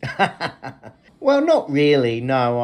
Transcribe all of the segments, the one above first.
Well, not really. No,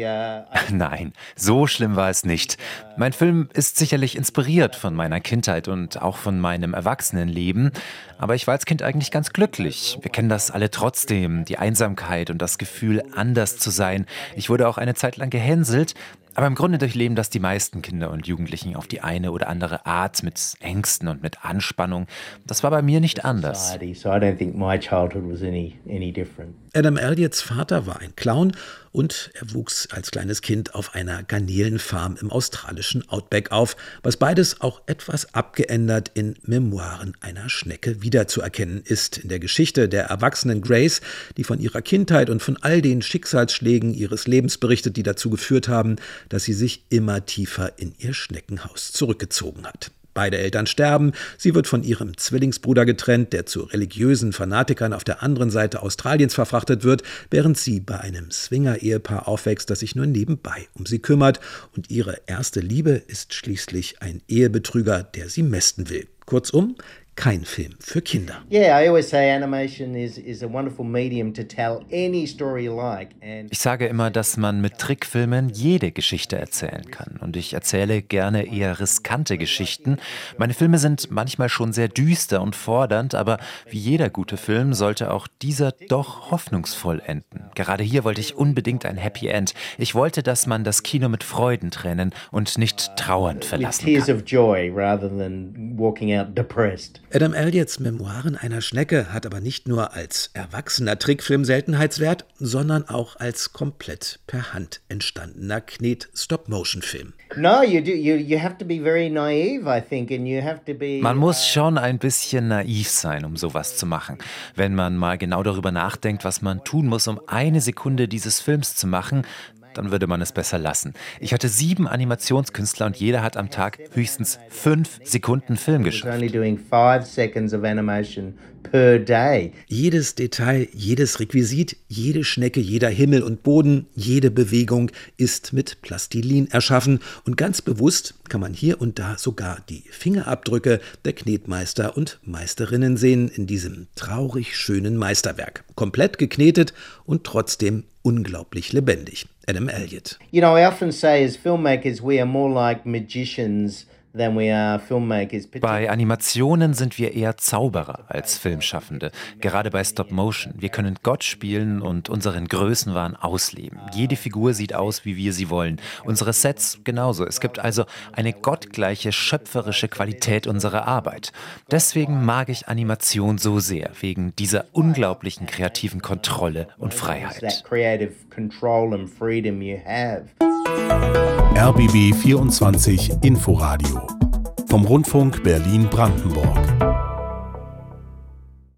Nein, so schlimm war es nicht. Mein Film ist sicherlich inspiriert von meiner Kindheit und auch von meinem Erwachsenenleben. Aber ich war als Kind eigentlich ganz glücklich. Wir kennen das alle trotzdem, die Einsamkeit und das Gefühl, anders zu sein. Ich wurde auch eine Zeit lang gehänselt. Aber im Grunde durchleben das die meisten Kinder und Jugendlichen auf die eine oder andere Art mit Ängsten und mit Anspannung. Das war bei mir nicht anders. society, so I don't think my childhood was any different. Adam Elliots Vater war ein Clown und er wuchs als kleines Kind auf einer Garnelenfarm im australischen Outback auf, was beides auch etwas abgeändert in Memoiren einer Schnecke wiederzuerkennen ist. In der Geschichte der erwachsenen Grace, die von ihrer Kindheit und von all den Schicksalsschlägen ihres Lebens berichtet, die dazu geführt haben, dass sie sich immer tiefer in ihr Schneckenhaus zurückgezogen hat. Beide Eltern sterben, sie wird von ihrem Zwillingsbruder getrennt, der zu religiösen Fanatikern auf der anderen Seite Australiens verfrachtet wird, während sie bei einem Swinger-Ehepaar aufwächst, das sich nur nebenbei um sie kümmert. Und ihre erste Liebe ist schließlich ein Ehebetrüger, der sie mästen will. Kurzum, kein Film für Kinder. Yeah, I always say animation is a wonderful medium to tell any story you like. And Ich sage immer, dass man mit Trickfilmen jede Geschichte erzählen kann. Und ich erzähle gerne eher riskante Geschichten. Meine Filme sind manchmal schon sehr düster und fordernd, aber wie jeder gute Film sollte auch dieser doch hoffnungsvoll enden. Gerade hier wollte ich unbedingt ein Happy End. Ich wollte, dass man das Kino mit Freudentränen und nicht trauernd with verlassen tears kann. of joy rather than walking out depressed. Adam Elliots Memoiren einer Schnecke hat aber nicht nur als erwachsener Trickfilm Seltenheitswert, sondern auch als komplett per Hand entstandener Knet-Stop-Motion-Film. No, you have to be very naive, I think, and you have to be. Man muss schon ein bisschen naiv sein, um sowas zu machen. Wenn man mal genau darüber nachdenkt, was man tun muss, um eine Sekunde dieses Films zu machen, dann würde man es besser lassen. Ich hatte 7 Animationskünstler und jeder hat am Tag höchstens 5 Sekunden Film I was geschafft. only doing 5 seconds of animation per day. Jedes Detail, jedes Requisit, jede Schnecke, jeder Himmel und Boden, jede Bewegung ist mit Plastilin erschaffen und ganz bewusst kann man hier und da sogar die Fingerabdrücke der Knetmeister und Meisterinnen sehen in diesem traurig schönen Meisterwerk. Komplett geknetet und trotzdem unglaublich lebendig. Adam Elliott. You know, I often say as filmmakers we are more like magicians than we are filmmakers. Bei Animationen sind wir eher Zauberer als Filmschaffende. Gerade bei Stop Motion. Wir können Gott spielen und unseren Größenwahn ausleben. Jede Figur sieht aus, wie wir sie wollen. Unsere Sets genauso. Es gibt also eine gottgleiche schöpferische Qualität unserer Arbeit. Deswegen mag ich Animation so sehr, wegen dieser unglaublichen kreativen Kontrolle und Freiheit. That creative control and freedom you have. RBB 24 Inforadio vom Rundfunk Berlin-Brandenburg.